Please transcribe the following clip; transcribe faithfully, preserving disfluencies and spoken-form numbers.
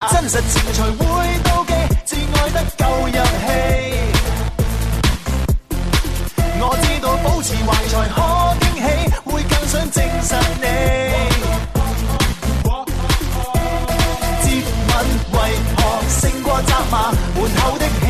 真實情才會妒忌，至愛得夠入戲。我知道保持懷才可驚喜，會更想證實你。接吻為何勝過責罵？門後的